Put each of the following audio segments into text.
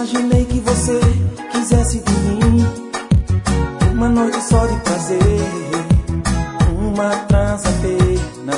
imaginei que você quisesse de mim uma noite só de prazer, uma trança pena.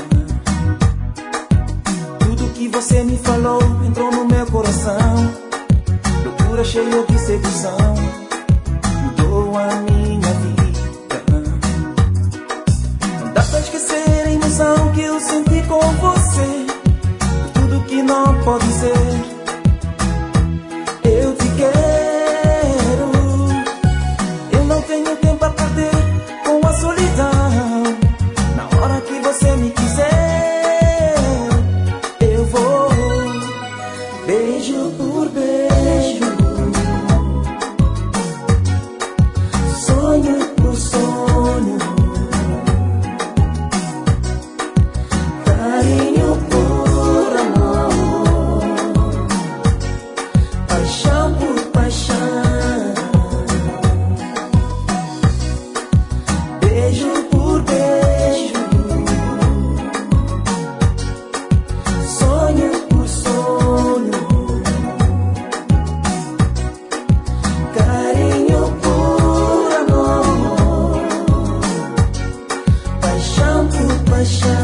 Tudo que você me falou entrou no meu coração, loucura cheia de sedução, mudou a minha vida. Não dá pra esquecer a emoção que eu senti com você, tudo que não pode ser. Eu te quero, eu não tenho tempo a perder com a solidão. Na hora que você me quiser, eu vou beijo por beijo, sonho por sonho, carinho por amor, paixão por paixão, beijo por beijo, sonho por sonho, carinho por amor, paixão por paixão.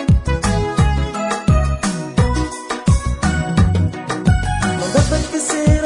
Não dá pra esquecer